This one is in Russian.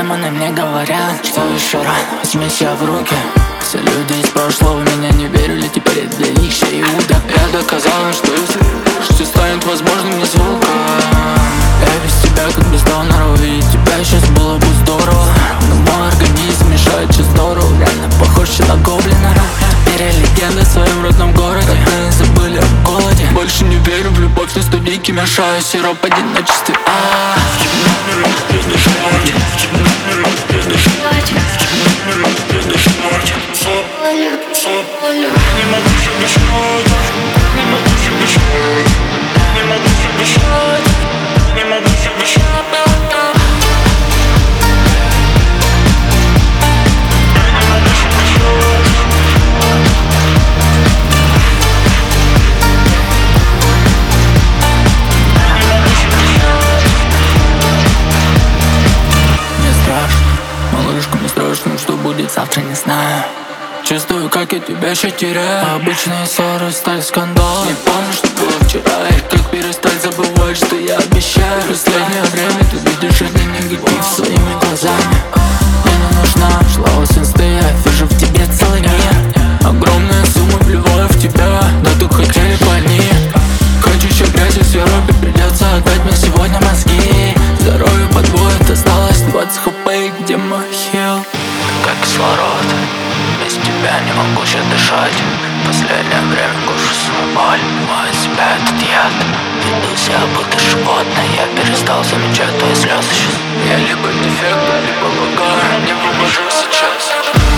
демоны мне говорят, что еще рано, возьми себя в руки. Все люди из прошлого меня не верили, теперь это для них все Иуда. Я доказал им, что если все станет возможным, не звука. Я без тебя как без донора, увидеть тебя сейчас было бы здорово. Но мой организм мешает, что здорово. Реально похож на гоблина. Теперь я легенда в своем родном городе. Когда забыли о голоде. Больше не верю в любовь, на студийке мешаю сироп одиночестве. Что будет завтра, не знаю. Чувствую, как я тебя еще теряю. Обычные ссоры стали скандалом. Не помню, что было вчера. И как перестать забывать, что я обещаю. В последнее время ты видишь один негатив своими глазами. Мне не нужна шлава с инсты, я вижу в тебе целый мир. Огромные суммы вливаю в тебя, да тут хотели больнее. Хочу еще грязи в сиропе, придется отдать мне сегодня мозги. Здоровье подводит, осталось 20 хп, где мой хил? Как кислород, без тебя не могу сейчас дышать. Последнее время кушу свою боль, вливаю в себя этот яд. Веду себя будто животное, я перестал замечать твои слезы сейчас. Я либо дефект, либо лагаю, не выхожу сейчас.